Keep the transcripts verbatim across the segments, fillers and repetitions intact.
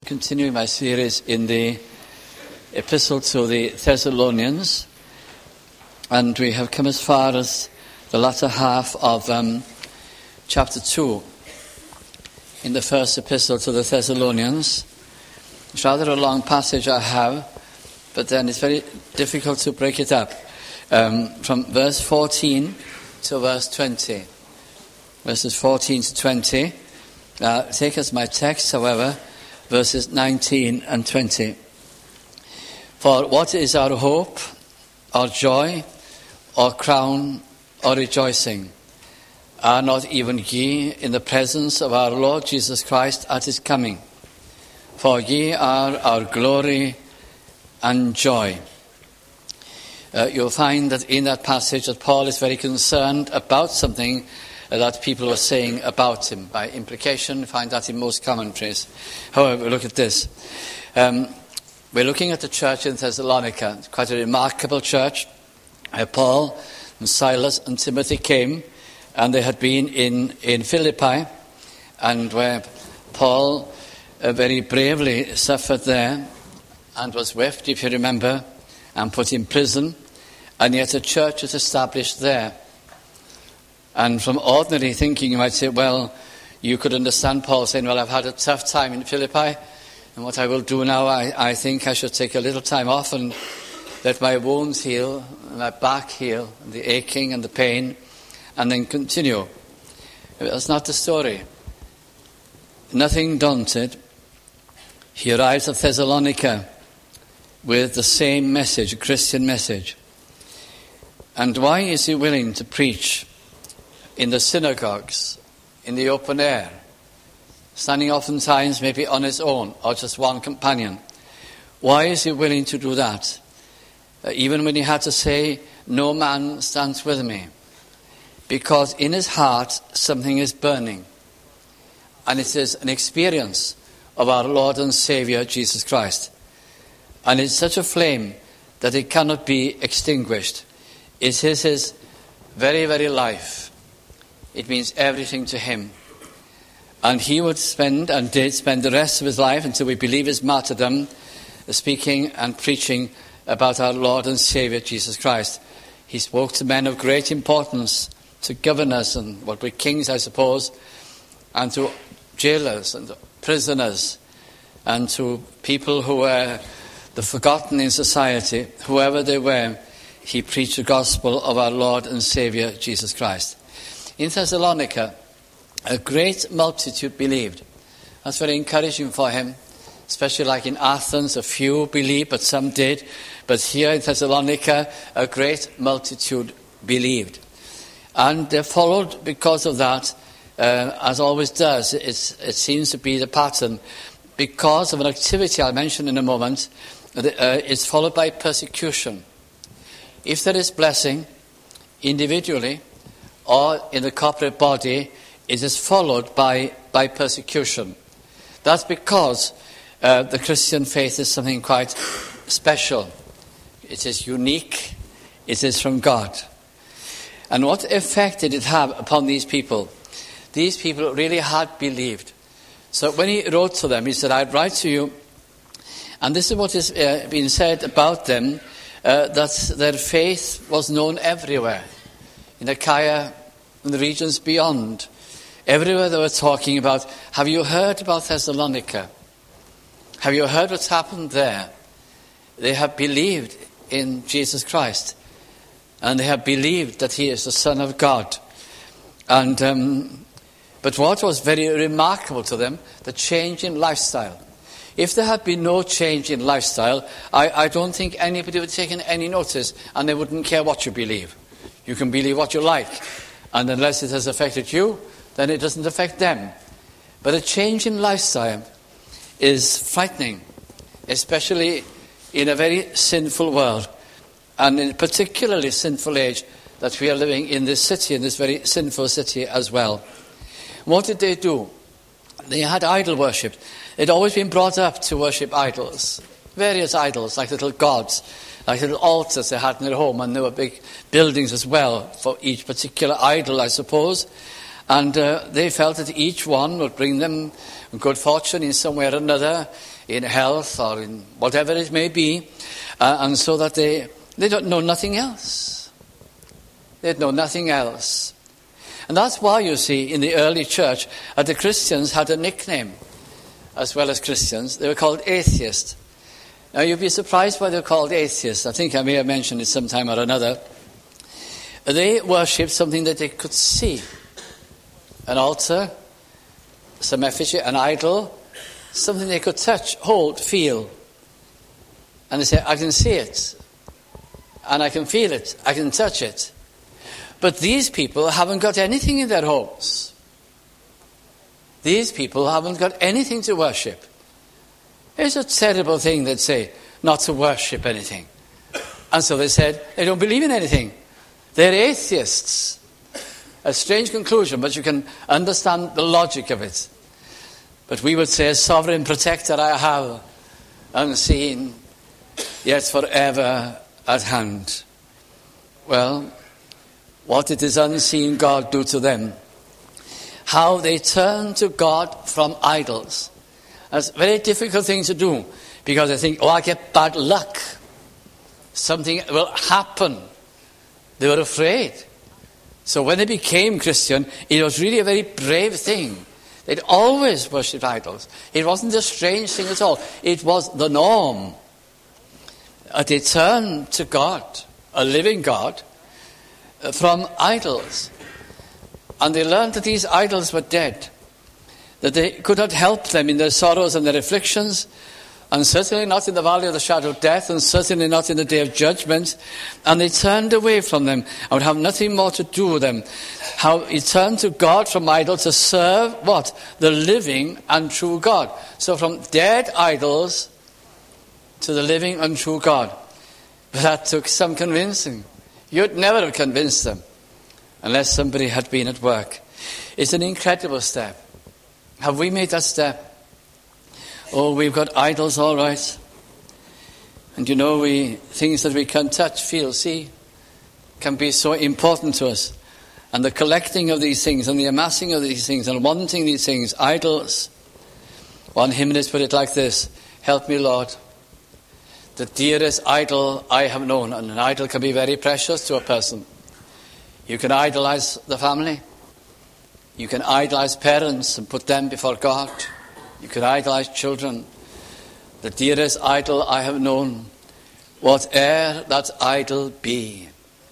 continuing my series in the Epistle to the Thessalonians, and we have come as far as the latter half of um, chapter two in the first epistle to the Thessalonians. It's rather a long passage I have, but then it's very difficult to break it up. Um, from verse fourteen to verse twenty. Verses fourteen to twenty. Uh, take as my text, however, verses nineteen and twenty. For what is our hope, our joy, our crown, or rejoicing? Are not even ye in the presence of our Lord Jesus Christ at his coming? For ye are our glory and joy. Uh, you'll find that in that passage that Paul is very concerned about something that people were saying about him. By implication, you find that in most commentaries. However, look at this. Um, we're looking at the church in Thessalonica. It's quite a remarkable church. Uh, Paul and Silas and Timothy came, and they had been in, in Philippi, and where Paul uh, very bravely suffered there and was whipped, if you remember, and put in prison, and yet a church was established there. And from ordinary thinking, you might say, well, you could understand Paul saying, well, I've had a tough time in Philippi, and what I will do now, I, I think I should take a little time off and let my wounds heal, and my back heal, and the aching and the pain, and then continue. That's not the story. Nothing daunted, he arrives at Thessalonica with the same message, a Christian message. And why is he willing to preach in the synagogues, in the open air, standing oftentimes maybe on his own or just one companion? Why is he willing to do that? Uh, even when he had to say, no man stands with me. Because in his heart something is burning. And it is an experience of our Lord and Saviour Jesus Christ. And it's such a flame that it cannot be extinguished. It is his very, very life. It means everything to him. And he would spend and did spend the rest of his life until we believe his martyrdom, speaking and preaching about our Lord and Saviour Jesus Christ. He spoke to men of great importance, to governors and what were kings, I suppose, and to jailers and prisoners, and to people who were the forgotten in society, whoever they were. He preached the gospel of our Lord and Saviour Jesus Christ. In Thessalonica, a great multitude believed. That's very encouraging for him, especially like in Athens, a few believed, but some did. But here in Thessalonica, a great multitude believed. And they followed because of that, uh, as always does. It's, it seems to be the pattern. Because of an activity I'll mention in a moment, uh, it's followed by persecution. If there is blessing, individually, or in the corporate body, it is followed by, by persecution. That's because uh, the Christian faith is something quite special. It is unique. It is from God. And what effect did it have upon these people? These people really had believed. So when he wrote to them, he said, I write to you, and this is what is uh, been said about them, uh, that their faith was known everywhere. In Achaia and the regions beyond. Everywhere they were talking about, have you heard about Thessalonica? Have you heard what's happened there? They have believed in Jesus Christ. And they have believed that he is the Son of God. And um, but what was very remarkable to them, the change in lifestyle. If there had been no change in lifestyle, I, I don't think anybody would have taken any notice, and they wouldn't care what you believe. You can believe what you like, and unless it has affected you, then it doesn't affect them. But a change in lifestyle is frightening, especially in a very sinful world, and in a particularly sinful age that we are living in this city, in this very sinful city as well. What did they do? They had idol worship. They'd always been brought up to worship idols, various idols, like little gods, like little altars they had in their home, and there were big buildings as well for each particular idol, I suppose. And uh, they felt that each one would bring them good fortune in some way or another. in health or in whatever it may be, uh, and so that they, they don't know nothing else. They know nothing else. And that's why, you see, in the early church, uh, the Christians had a nickname as well as Christians. They were called atheists. Now, you'd be surprised why they're called atheists. I think I may have mentioned it sometime or another. They worshipped something that they could see. An altar, some effigy, an idol, something they could touch, hold, feel. And they say, I can see it. And I can feel it. I can touch it. But these people haven't got anything in their homes. These people haven't got anything to worship. It's a terrible thing, they'd say, not to worship anything. And so they said, they don't believe in anything. They're atheists. A strange conclusion, but you can understand the logic of it. But we would say, sovereign protector I have, unseen, yet forever at hand. Well, what did this unseen God do to them? How they turn to God from idols. That's a very difficult thing to do, because they think, oh, I get bad luck. Something will happen. They were afraid. So when they became Christian, it was really a very brave thing. They'd always worshipped idols. It wasn't a strange thing at all. It was the norm. Uh, they turned to God, a living God, uh, from idols. And they learned that these idols were dead, that they could not help them in their sorrows and their afflictions, and certainly not in the valley of the shadow of death, and certainly not in the day of judgment. And they turned away from them and would have nothing more to do with them. How he turned to God from idols to serve what? The living and true God. So from dead idols to the living and true God. But that took some convincing. You'd never have convinced them unless somebody had been at work. It's an incredible step. Have we made that step? Oh, we've got idols, all right. And you know, we things that we can touch, feel, see, can be so important to us. And the collecting of these things and the amassing of these things and wanting these things, idols. One hymnist put it like this: help me, Lord, the dearest idol I have known. And an idol can be very precious to a person. You can idolize the family. You can idolize parents and put them before God. You can idolize children. The dearest idol I have known, whate'er that idol be,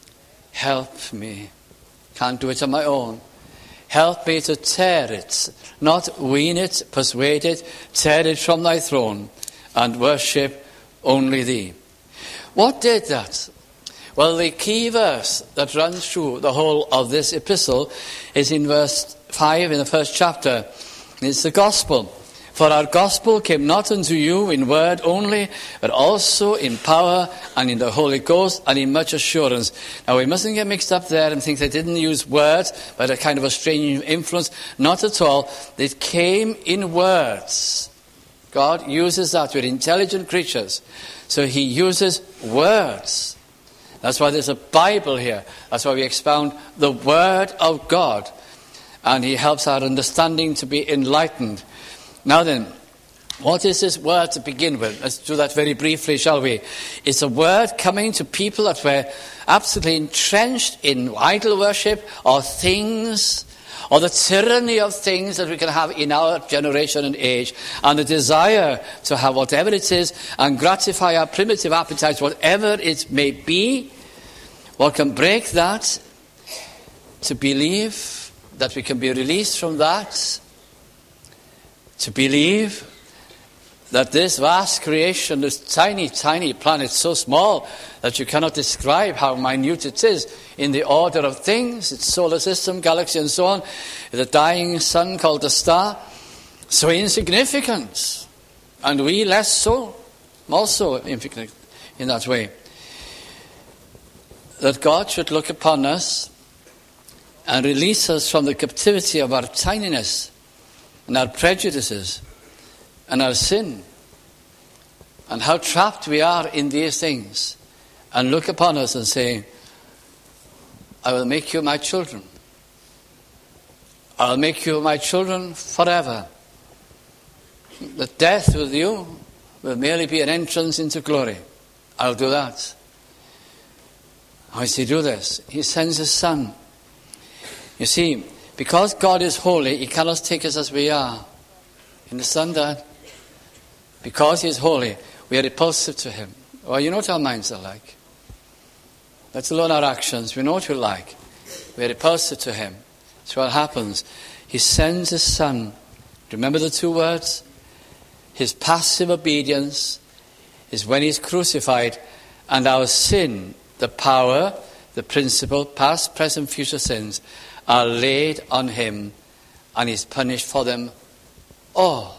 help me. Can't do it on my own. Help me to tear it, not wean it, persuade it, tear it from thy throne, and worship only thee. What did that? Well, the key verse that runs through the whole of this epistle is in verse five in the first chapter. It's the gospel. For our gospel came not unto you in word only, but also in power and in the Holy Ghost and in much assurance. Now, we mustn't get mixed up there and think they didn't use words, but a kind of a strange influence. Not at all. It came in words. God uses that. We're intelligent creatures. So he uses words. That's why there's a Bible here. That's why we expound the Word of God. And he helps our understanding to be enlightened. Now then, what is this word to begin with? Let's do that very briefly, shall we? It's a word coming to people that were absolutely entrenched in idol worship or things, or the tyranny of things that we can have in our generation and age, and the desire to have whatever it is and gratify our primitive appetites, whatever it may be. What can break that? To believe that we can be released from that. To believe that this vast creation, this tiny, tiny planet, so small that you cannot describe how minute it is in the order of things, its solar system, galaxy and so on, the dying sun called the star, so insignificant, and we less so, more so insignificant in that way. That God should look upon us and release us from the captivity of our tininess and our prejudices and our sin, and how trapped we are in these things, and look upon us and say, I will make you my children. I will make you my children forever. The death with you will merely be an entrance into glory. I'll do that. How does he do this? He sends his Son. You see, because God is holy, he cannot take us as we are. You understand that? Because he is holy, we are repulsive to him. Well, you know what our minds are like. Let's alone our actions. We know what we're like. We are repulsive to him. That's what happens. He sends his Son. Remember the two words? His passive obedience is when he's crucified, and our sin, the power, the principle, past, present, future sins, are laid on him, and he's punished for them all.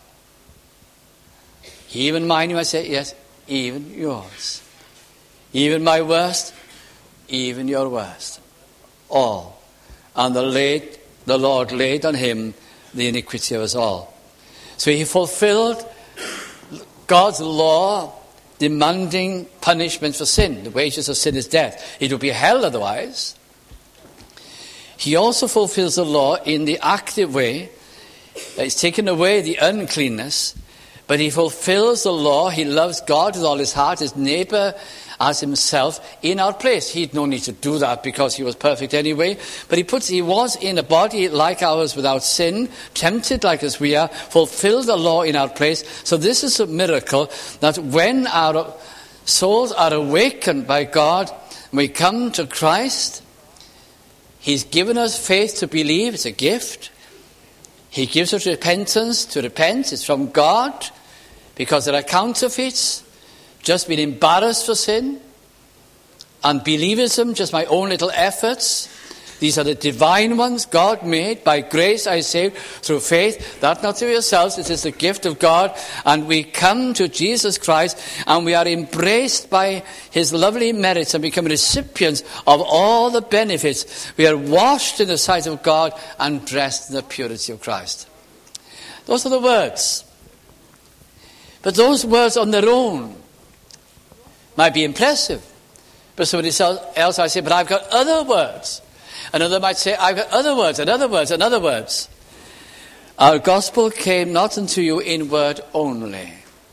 Even mine, you might say, yes, even yours. Even my worst, even your worst. All. And the, laid, the Lord laid on him the iniquity of us all. So he fulfilled God's law demanding punishment for sin. The wages of sin is death. It would be hell otherwise. He also fulfills the law in the active way. He's taken away the uncleanness, but he fulfills the law. He loves God with all his heart, his neighbor as himself, in our place. He had no need to do that because he was perfect anyway. But he puts, he was in a body like ours without sin, tempted like as we are, fulfilled the law in our place. So this is a miracle that when our souls are awakened by God, we come to Christ, he's given us faith to believe. It's a gift. He gives us repentance to repent. It's from God, because there are counterfeits. Just being embarrassed for sin. Unbelievism, just my own little efforts. These are the divine ones God made. By grace I saved through faith. That not through yourselves. It is the gift of God. And we come to Jesus Christ and we are embraced by his lovely merits and become recipients of all the benefits. We are washed in the sight of God and dressed in the purity of Christ. Those are the words. But those words on their own might be impressive. But somebody else might say, but I've got other words. Another might say, I've got other words, and other words, and other words. Our gospel came not unto you in word only,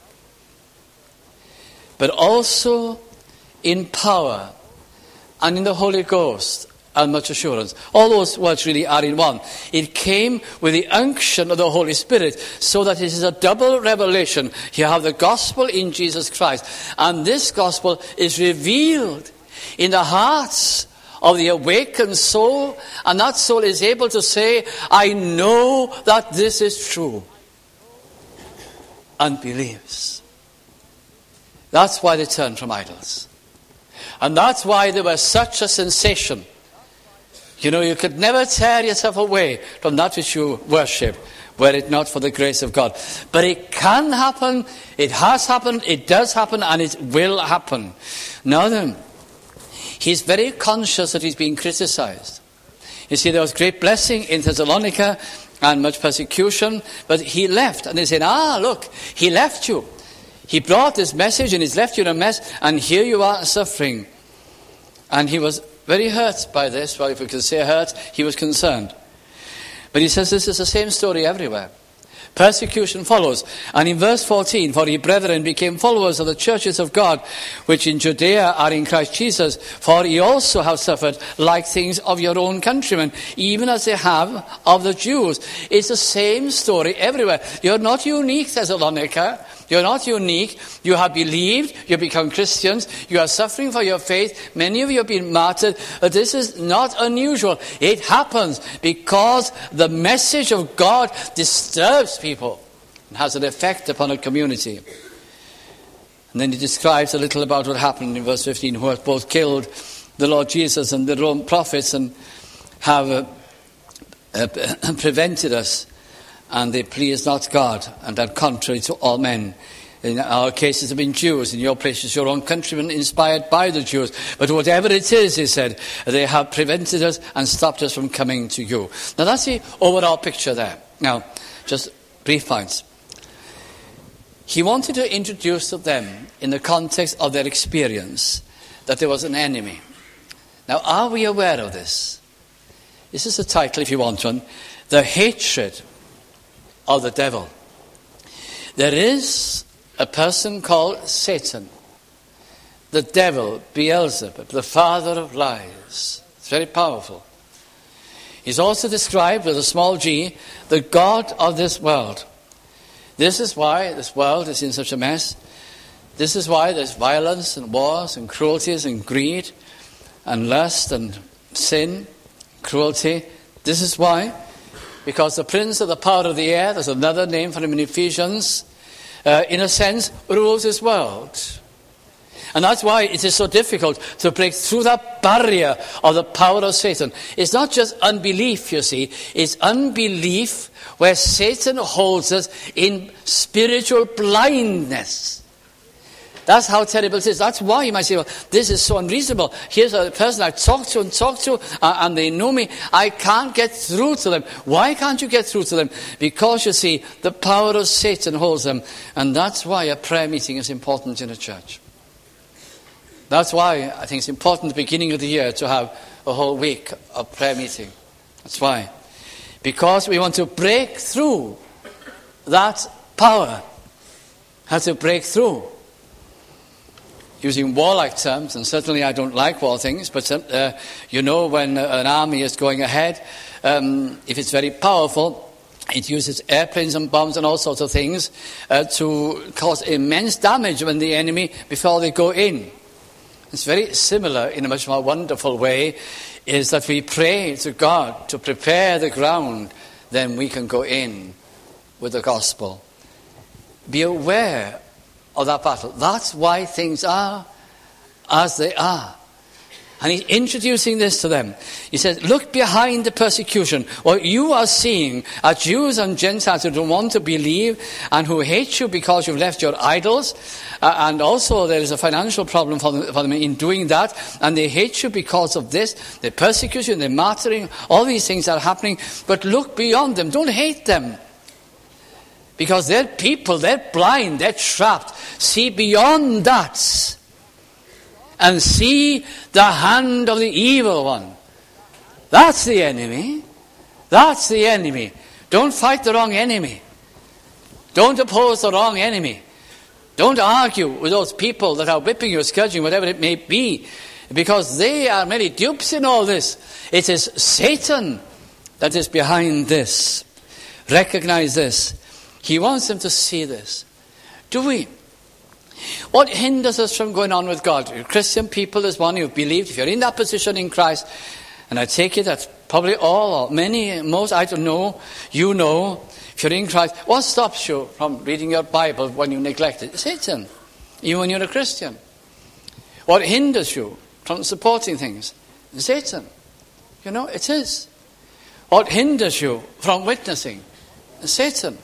but also in power and in the Holy Ghost and much assurance. All those words really are in one. It came with the unction of the Holy Spirit, so that it is a double revelation. You have the gospel in Jesus Christ, and this gospel is revealed in the hearts of the awakened soul, and that soul is able to say, I know that this is true, and believes. That's why they turned from idols. And that's why there was such a sensation. You know, you could never tear yourself away from that which you worship, were it not for the grace of God. But it can happen, it has happened, it does happen, and it will happen. Now then, he's very conscious that he's being criticized. You see, there was great blessing in Thessalonica and much persecution, but he left. And they said, ah, look, he left you. He brought this message and he's left you in a mess, and here you are suffering. And he was very hurt by this. Well, if we could say hurt, he was concerned. But he says this is the same story everywhere. Persecution follows. And in verse fourteen, for ye brethren became followers of the churches of God, which in Judea are in Christ Jesus, for ye also have suffered like things of your own countrymen, even as they have of the Jews. It's the same story everywhere. You're not unique, Thessalonica. You're not unique. You have believed. You become Christians. You are suffering for your faith. Many of you have been martyred. But this is not unusual. It happens because the message of God disturbs people and has an effect upon a community. And then he describes a little about what happened in verse fifteen, who have both killed the Lord Jesus and the Roman prophets and have uh, uh, prevented us. And they please not God, and are contrary to all men. In our cases have been Jews, in your places your own countrymen inspired by the Jews. But whatever it is, he said, they have prevented us and stopped us from coming to you. Now that's the overall picture there. Now, just brief points. He wanted to introduce to them, in the context of their experience, that there was an enemy. Now, are we aware of this? This is the title, if you want one. The hatred of the devil. There is a person called Satan, the devil, Beelzebub, the father of lies. It's very powerful. He's also described with a small g, the god of this world. This is why this world is in such a mess. This is why there's violence and wars and cruelties and greed and lust and sin, cruelty. This is why. Because the prince of the power of the air, there's another name for him in Ephesians, uh, in a sense, rules this world. And that's why it is so difficult to break through that barrier of the power of Satan. It's not just unbelief, you see. It's unbelief where Satan holds us in spiritual blindness. That's how terrible it is. That's why you might say, well, this is so unreasonable. Here's a person I talk to and talk to, uh, and they know me. I can't get through to them. Why can't you get through to them? Because, you see, the power of Satan holds them. And that's why a prayer meeting is important in a church. That's why I think it's important at the beginning of the year to have a whole week of prayer meeting. That's why. Because we want to break through that power. How to break through. Using warlike terms, and certainly I don't like war things, but uh, you know when an army is going ahead, um, if it's very powerful, it uses airplanes and bombs and all sorts of things uh, to cause immense damage when the enemy, before they go in. It's very similar in a much more wonderful way, is that we pray to God to prepare the ground, then we can go in with the gospel. Be aware of that battle. That's why things are as they are. And he's introducing this to them. He says, look behind the persecution. What you are seeing are Jews and Gentiles who don't want to believe and who hate you because you've left your idols. Uh, and also there is a financial problem for them, for them in doing that. And they hate you because of this. They persecute you, they're martyring. All these things are happening. But look beyond them. Don't hate them. Because they're people, they're blind, they're trapped. See beyond that. And see the hand of the evil one. That's the enemy. That's the enemy. Don't fight the wrong enemy. Don't oppose the wrong enemy. Don't argue with those people that are whipping you, scourging, whatever it may be. Because they are merely dupes in all this. It is Satan that is behind this. Recognize this. He wants them to see this. Do we? What hinders us from going on with God? Christian people is one who've believed. If you're in that position in Christ, and I take it that's probably all or many, most, I don't know, you know, if you're in Christ, what stops you from reading your Bible when you neglect it? Satan, even when you're a Christian. What hinders you from supporting things? Satan. You know, it is. What hinders you from witnessing? Satan.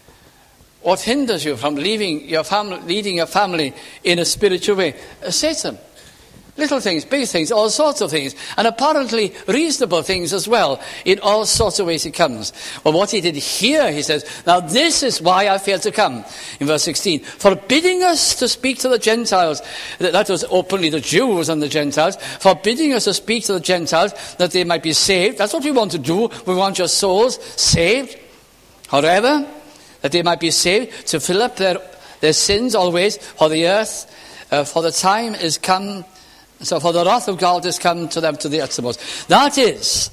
What hinders you from leaving your family, leading your family in a spiritual way? Satan. Little things, big things, all sorts of things. And apparently reasonable things as well. In all sorts of ways it comes. Well, what he did here, he says, now this is why I failed to come. In verse sixteen, forbidding us to speak to the Gentiles. That was openly the Jews and the Gentiles. Forbidding us to speak to the Gentiles that they might be saved. That's what we want to do. We want your souls saved. However, that they might be saved, to fill up their, their sins always, for the earth, uh, for the time is come, so for the wrath of God is come to them to the uttermost. That is,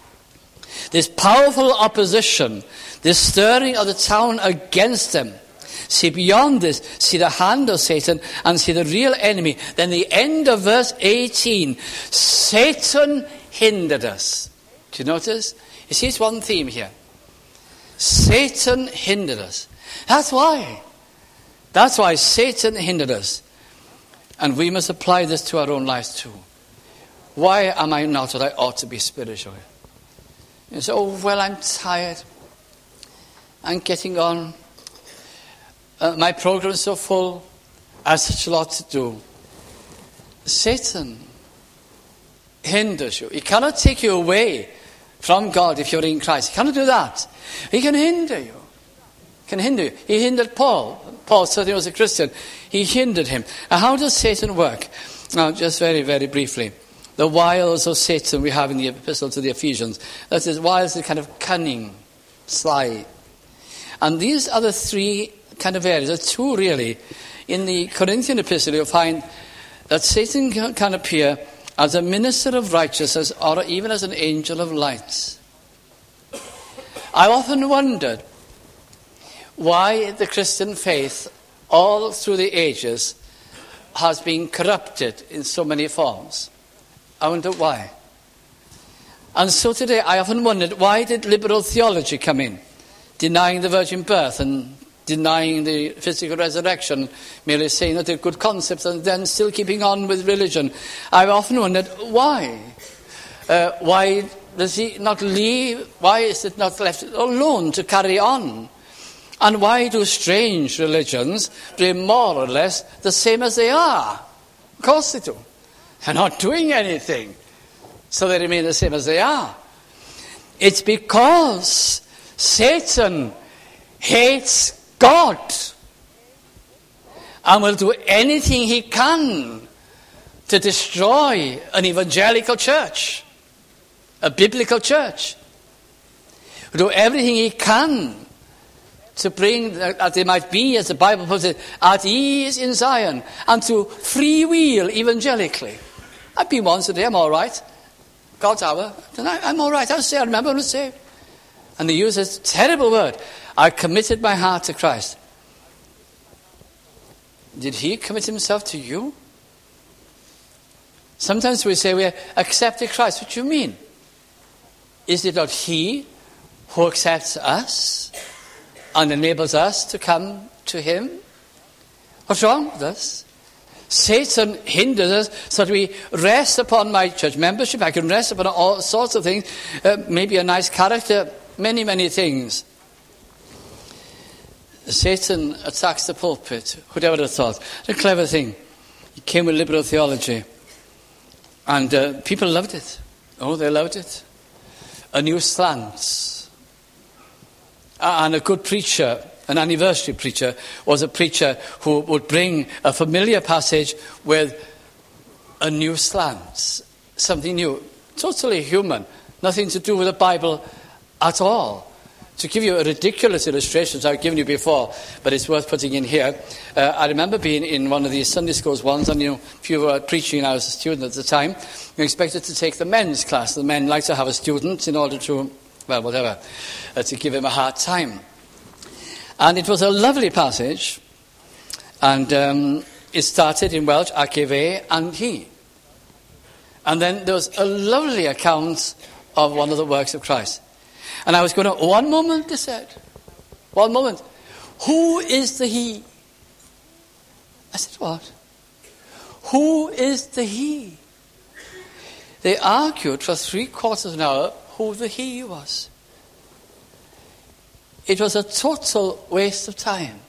this powerful opposition, this stirring of the town against them. See beyond this, see the hand of Satan, and see the real enemy. Then the end of verse eighteen, Satan hindered us. Do you notice? You see, it's one theme here. Satan hindered us. That's why. That's why Satan hindered us. And we must apply this to our own lives too. Why am I not what I ought to be spiritually? You say, oh, well, I'm tired. I'm getting on. Uh, my program is so full. I have such a lot to do. Satan hinders you. He cannot take you away from God if you're in Christ. He cannot do that. He can hinder you. He can hinder you. He hindered Paul. Paul certainly was a Christian. He hindered him. Now, how does Satan work? Now, just very, very briefly. The wiles of Satan we have in the epistle to the Ephesians. That is, wiles are kind of cunning, sly. And these are the three kind of areas. There are two, really. In the Corinthian epistle, you'll find that Satan can, can appear as a minister of righteousness or even as an angel of light. I've often wondered why the Christian faith, all through the ages, has been corrupted in so many forms. I wonder why. And so today I often wondered, why did liberal theology come in, denying the virgin birth and denying the physical resurrection, merely saying that they're good concepts and then still keeping on with religion? I've often wondered, why? Uh, why does he not leave? Why is it not left alone to carry on? And why do strange religions do more or less the same as they are? Of course they do. They're not doing anything, so they remain the same as they are. It's because Satan hates God and will do anything he can to destroy an evangelical church, a biblical church. He'll do everything he can to bring, that they might be, as the Bible puts it, at ease in Zion, and to freewheel evangelically. I've been once a day, I'm all right. God's hour, I'm all right. I'll say, I remember when I was saved. And they use this terrible word, I committed my heart to Christ. Did he commit himself to you? Sometimes we say we accepted Christ. What do you mean? Is it not he who accepts us and enables us to come to him? What's wrong with us? Satan hinders us so that we rest upon my church membership. I can rest upon all sorts of things. Uh, maybe a nice character, many, many things. Satan attacks the pulpit. Who'd ever have thought? It's a clever thing. He came with liberal theology. And uh, people loved it. Oh, they loved it. A new slant. And a good preacher, an anniversary preacher, was a preacher who would bring a familiar passage with a new slant. Something new. Totally human. Nothing to do with the Bible at all. To give you a ridiculous illustration, I've given you before, but it's worth putting in here. Uh, I remember being in one of these Sunday schools once, and you know, if you were preaching, I was a student at the time, you expected to take the men's class. The men like to have a student in order to, well, whatever, uh, to give him a hard time. And it was a lovely passage, and um, it started in Welsh, ac fe and he. And then there was a lovely account of one of the works of Christ. And I was going to, one moment, they said, one moment, who is the he? I said, what? Who is the he? They argued for three quarters of an hour who the he was. It was a total waste of time.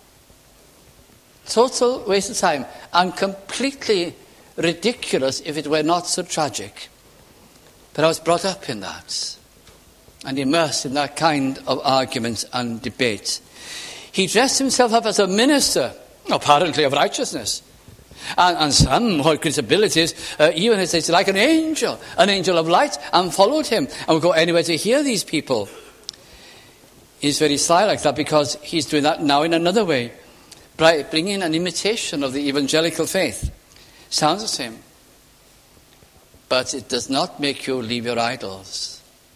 Total waste of time. And completely ridiculous if it were not so tragic. But I was brought up in that. And immersed in that kind of argument and debate. He dressed himself up as a minister, apparently of righteousness. And, and some had great abilities, uh, even as it's like an angel, an angel of light, and followed him and would go anywhere to hear these people. He's very sly like that because he's doing that now in another way, bringing an imitation of the evangelical faith. Sounds the same. But it does not make you leave your idols.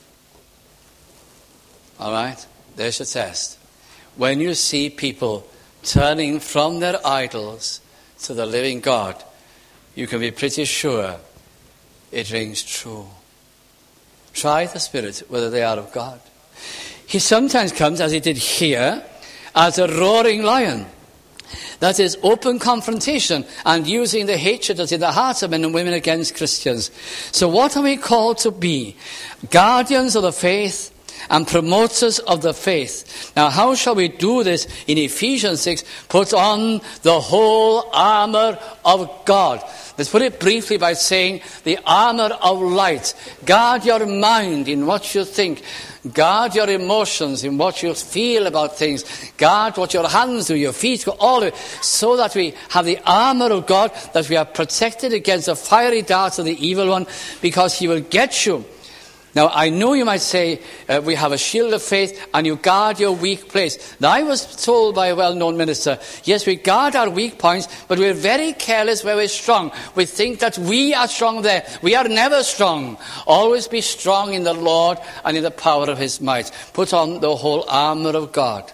All right? There's your test. When you see people turning from their idols to the living God, you can be pretty sure it rings true. Try the Spirit, whether they are of God. He sometimes comes, as he did here, as a roaring lion. That is open confrontation and using the hatred that's in the hearts of men and women against Christians. So what are we called to be? Guardians of the faith and promoters of the faith. Now, how shall we do this? In Ephesians six, put on the whole armor of God. Let's put it briefly by saying the armor of light. Guard your mind in what you think. Guard your emotions in what you feel about things. Guard what your hands do, your feet, all of it, so that we have the armor of God, that we are protected against the fiery darts of the evil one, because he will get you Now, I know you might say, uh, we have a shield of faith and you guard your weak place. Now, I was told by a well-known minister, yes, we guard our weak points, but we're very careless where we're strong. We think that we are strong there. We are never strong. Always be strong in the Lord and in the power of his might. Put on the whole armor of God.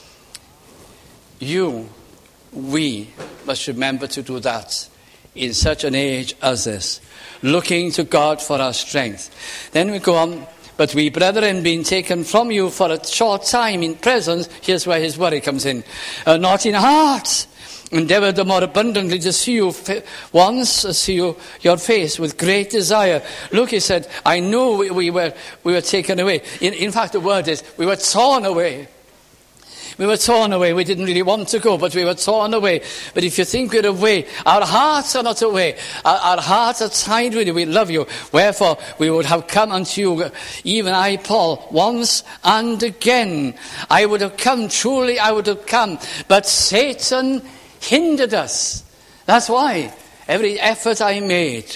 You, we must remember to do that in such an age as this. Looking to God for our strength. Then we go on, but we, brethren, being taken from you for a short time in presence, here's where his worry comes in, uh, not in heart, endeavour the more abundantly to see you fa- once, uh, see you, your face with great desire. Look, he said, I know we, we were we were taken away. In, in fact, the word is, we were torn away. We were torn away. We didn't really want to go, but we were torn away. But if you think we're away, our hearts are not away. Our, our hearts are tied with you. We love you. Wherefore, we would have come unto you, even I, Paul, once and again. I would have come, truly I would have come. But Satan hindered us. That's why every effort I made.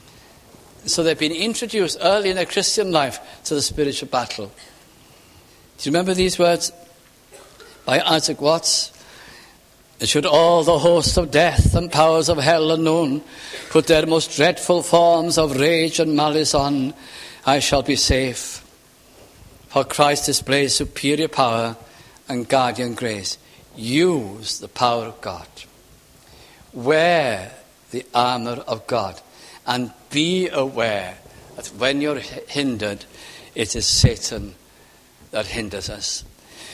So they've been introduced early in their Christian life to the spiritual battle. Do you remember these words? By Isaac Watts, should all the hosts of death and powers of hell unknown put their most dreadful forms of rage and malice on, I shall be safe. For Christ displays superior power and guardian grace. Use the power of God. Wear the armour of God. And be aware that when you're hindered, it is Satan that hinders us.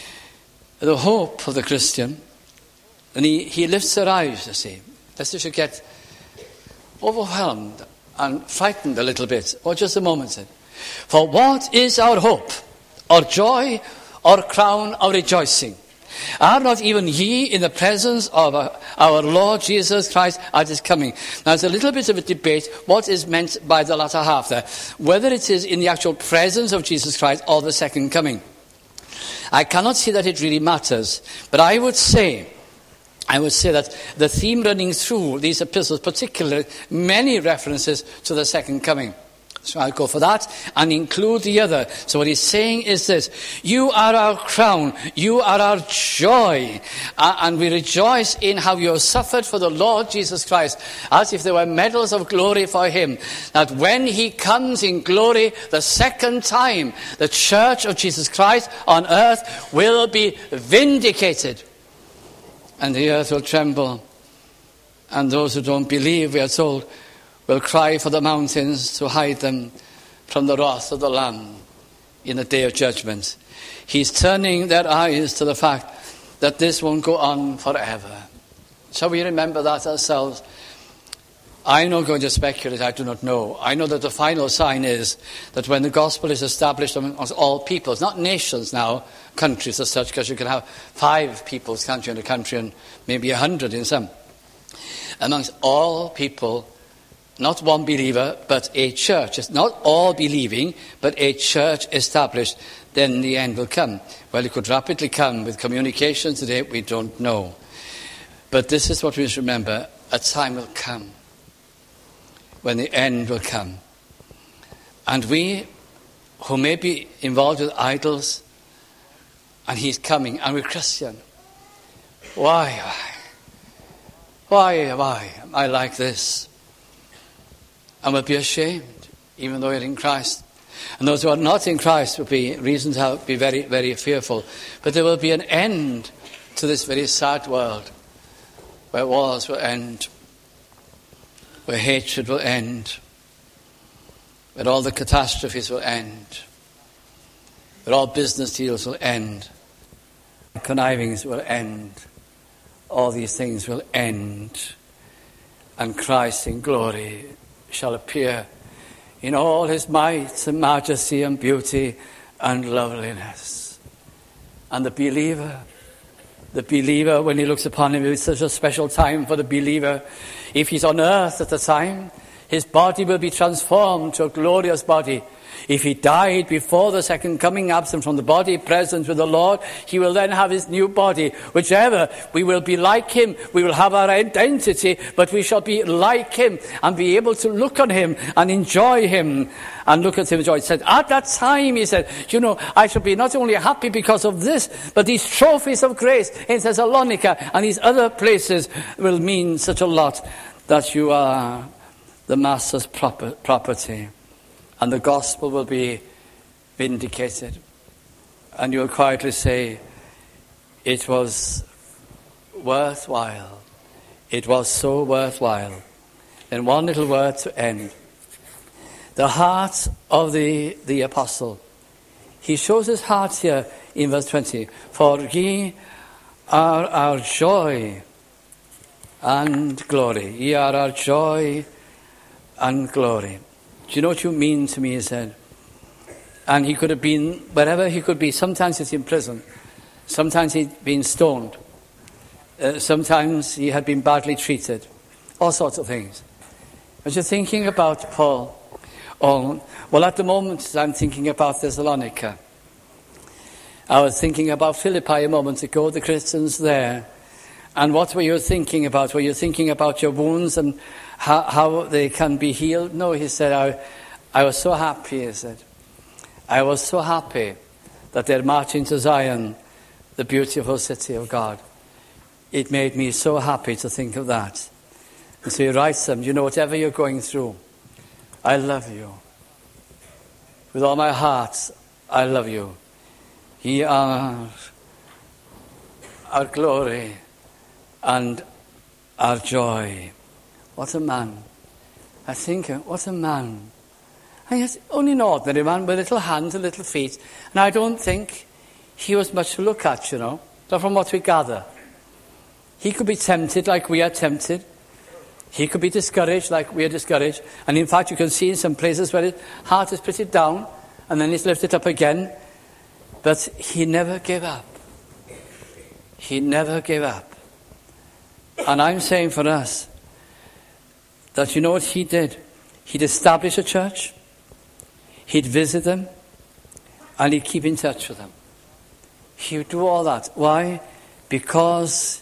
The hope of the Christian, and he, he lifts their eyes, you see, lest they should get overwhelmed and frightened a little bit, or just a moment. For what is our hope, or joy, or crown of rejoicing? Are not even ye in the presence of our, our Lord Jesus Christ at his coming? Now, there's a little bit of a debate what is meant by the latter half there, whether it is in the actual presence of Jesus Christ or the second coming. I cannot see that it really matters, but I would say, I would say that the theme running through these epistles, particularly many references to the second coming. So I'll go for that and include the other. So what he's saying is this: you are our crown, you are our joy, uh, and we rejoice in how you have suffered for the Lord Jesus Christ, as if there were medals of glory for him, that when he comes in glory the second time, the church of Jesus Christ on earth will be vindicated, and the earth will tremble, and those who don't believe, we are told, will cry for the mountains to hide them from the wrath of the Lamb in the day of judgment. He's turning their eyes to the fact that this won't go on forever. Shall we remember that ourselves? I'm not going to speculate, I do not know. I know that the final sign is that when the gospel is established amongst all peoples, not nations now, countries as such, because you can have five peoples country in a country and maybe a hundred in some. Amongst all people, not one believer, but a church. It's not all believing, but a church established. Then the end will come. Well, it could rapidly come with communication today, we don't know. But this is what we must remember. A time will come when the end will come. And we, who may be involved with idols, and he's coming, and we're Christian. Why, why, why, why am I like this? And will be ashamed, even though you're in Christ. And those who are not in Christ will be reason to have, be very, very fearful. But there will be an end to this very sad world, where wars will end, where hatred will end, where all the catastrophes will end, where all business deals will end, connivings will end, all these things will end, and Christ in glory shall appear in all his might and majesty and beauty and loveliness. And the believer, the believer, when he looks upon him, it's such a special time for the believer. If he's on earth at the time, his body will be transformed to a glorious body. If he died before the second coming, absent from the body, present with the Lord, he will then have his new body. Whichever, we will be like him. We will have our identity, but we shall be like him and be able to look on him and enjoy him and look at him with joy. He said, at that time, he said, you know, I shall be not only happy because of this, but these trophies of grace in Thessalonica and these other places will mean such a lot that you are the Master's proper, property. And the gospel will be vindicated. And you'll quietly say, it was worthwhile. It was so worthwhile. And one little word to end. The heart of the, the apostle. He shows his heart here in verse twenty. For ye are our joy and glory. Ye are our joy and glory. Do you know what you mean to me, he said? And he could have been wherever he could be. Sometimes he's in prison. Sometimes he'd been stoned. Uh, sometimes he had been badly treated. All sorts of things. But you're thinking about Paul. Oh, well, at the moment, I'm thinking about Thessalonica. I was thinking about Philippi a moment ago, the Christians there. And what were you thinking about? Were you thinking about your wounds and how, how they can be healed? No, he said, I, I was so happy, he said. I was so happy that they're marching to Zion, the beautiful city of God. It made me so happy to think of that. And so he writes them, you know, whatever you're going through, I love you. With all my heart, I love you. Ye are our glory and our joy. What a man. I think, what a man. And yet, only an ordinary man with little hands and little feet. And I don't think he was much to look at, you know. So from what we gather. He could be tempted like we are tempted. He could be discouraged like we are discouraged. And in fact, you can see in some places where his heart is pretty down. And then he's lifted up again. But he never gave up. He never gave up. And I'm saying for us, that you know what he did? He'd establish a church. He'd visit them. And he'd keep in touch with them. He would do all that. Why? Because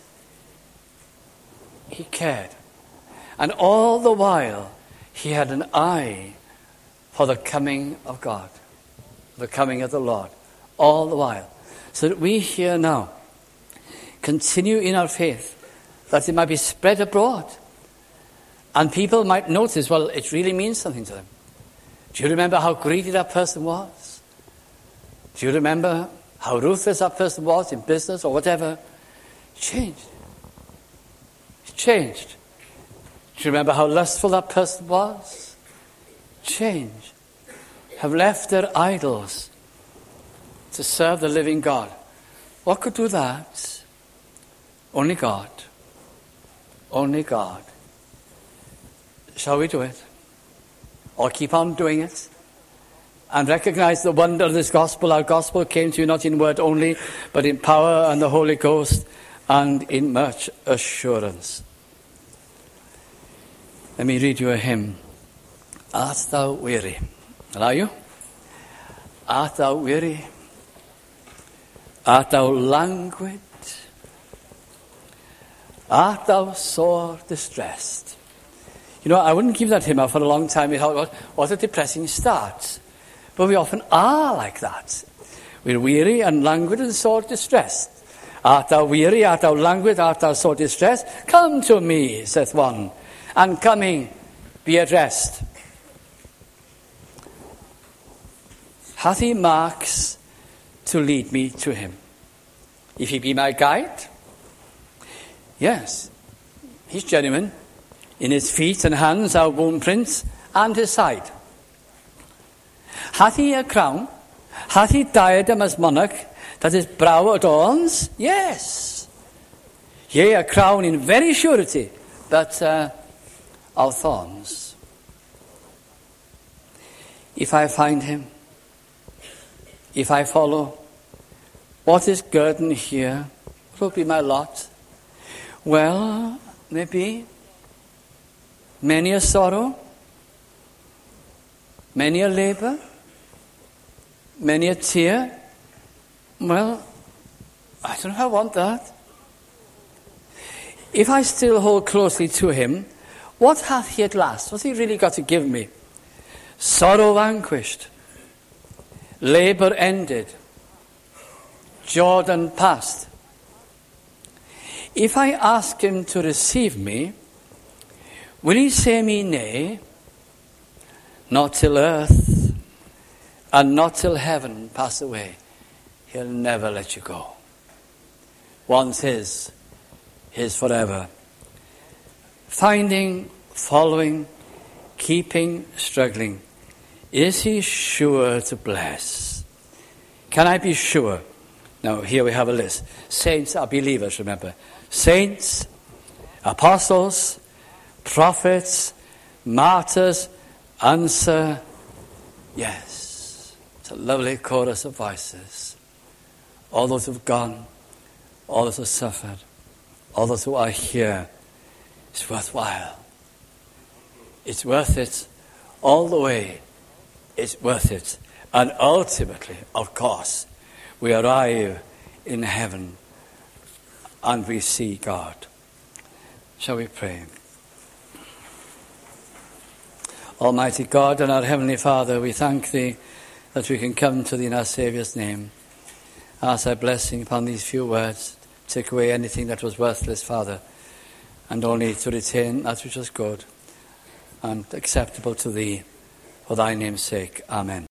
he cared. And all the while, he had an eye for the coming of God. The coming of the Lord. All the while. So that we here now continue in our faith. That it might be spread abroad. And people might notice, well, it really means something to them. Do you remember how greedy that person was? Do you remember how ruthless that person was in business or whatever? It changed. It changed. Do you remember how lustful that person was? Changed. Have left their idols to serve the living God. What could do that? Only God. Only God. Shall we do it? Or keep on doing it? And recognize the wonder of this gospel. Our gospel came to you not in word only, but in power and the Holy Ghost and in much assurance. Let me read you a hymn. Art thou weary? Are you? Art thou weary? Art thou languid? Art thou sore distressed? You know, I wouldn't give that hymn out for a long time. We thought, what a depressing start. But we often are like that. We're weary and languid and sore distressed. Art thou weary? Art thou languid? Art thou sore distressed? Come to me, saith one, and coming be at rest. Hath he marks to lead me to him? If he be my guide? Yes, he's genuine. In his feet and hands are wound prints, and his side. Hath he a crown? Hath he diadem as monarch, that his brow adorns? Yes. Yea, a crown in very surety, but uh, of thorns. If I find him, if I follow, what is guerdon here? What will be my lot? Well, maybe many a sorrow, many a labor, many a tear. Well, I don't know if I want that. If I still hold closely to him, what hath he at last? What's he really got to give me? Sorrow vanquished, labour ended, Jordan passed. If I ask him to receive me, will he say me nay? Not till earth and not till heaven pass away. He'll never let you go. Once his, his forever. Finding, following, keeping, struggling. Is he sure to bless? Can I be sure? Now, here we have a list. Saints are believers, remember. Saints, apostles, prophets, martyrs, answer, yes. It's a lovely chorus of voices. All those who've gone, all those who suffered, all those who are here. It's worthwhile. It's worth it all the way. It's worth it. And ultimately, of course, we arrive in heaven and we see God. Shall we pray? Almighty God and our Heavenly Father, we thank Thee that we can come to Thee in our Saviour's name. Ask Thy blessing upon these few words. Take away anything that was worthless, Father, and only to retain that which was good and acceptable to Thee, for Thy name's sake. Amen.